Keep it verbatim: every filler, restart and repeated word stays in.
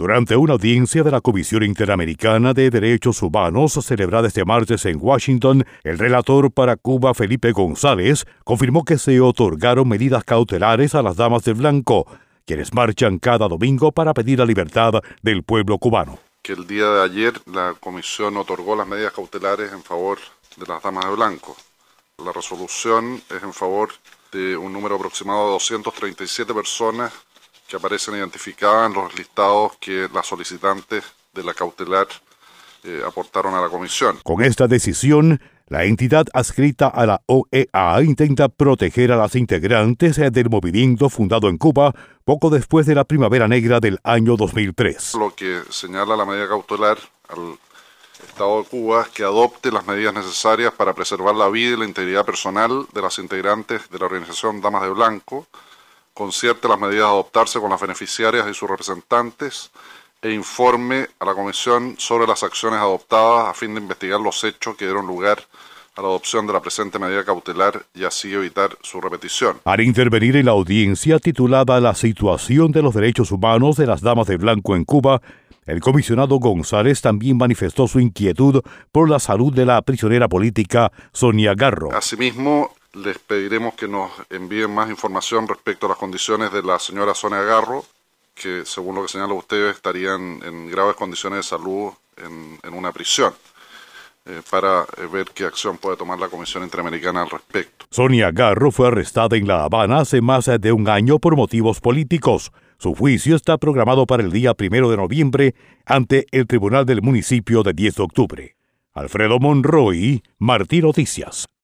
Durante una audiencia de la Comisión Interamericana de Derechos Humanos celebrada este martes en Washington, el relator para Cuba, Felipe González, confirmó que se otorgaron medidas cautelares a las damas de blanco, quienes marchan cada domingo para pedir la libertad del pueblo cubano. Que el día de ayer la Comisión otorgó las medidas cautelares en favor de las damas de blanco. La resolución es en favor de un número aproximado de doscientas treinta y siete personas que aparecen identificadas en los listados que las solicitantes de la cautelar eh, aportaron a la Comisión. Con esta decisión, la entidad adscrita a la O E A intenta proteger a las integrantes del movimiento fundado en Cuba poco después de la Primavera Negra del año dos mil tres. Lo que señala la medida cautelar al Estado de Cuba es que adopte las medidas necesarias para preservar la vida y la integridad personal de las integrantes de la organización Damas de Blanco, concierte las medidas a adoptarse con las beneficiarias y sus representantes e informe a la Comisión sobre las acciones adoptadas a fin de investigar los hechos que dieron lugar a la adopción de la presente medida cautelar y así evitar su repetición. Al intervenir en la audiencia titulada La situación de los derechos humanos de las damas de blanco en Cuba, el comisionado González también manifestó su inquietud por la salud de la prisionera política Sonia Garro. Asimismo, les pediremos que nos envíen más información respecto a las condiciones de la señora Sonia Garro, que según lo que señalan ustedes estarían en graves condiciones de salud en, en una prisión, eh, para eh, ver qué acción puede tomar la Comisión Interamericana al respecto. Sonia Garro fue arrestada en La Habana hace más de un año por motivos políticos. Su juicio está programado para el día primero de noviembre ante el Tribunal del Municipio de diez de octubre. Alfredo Monroy, Martí Noticias.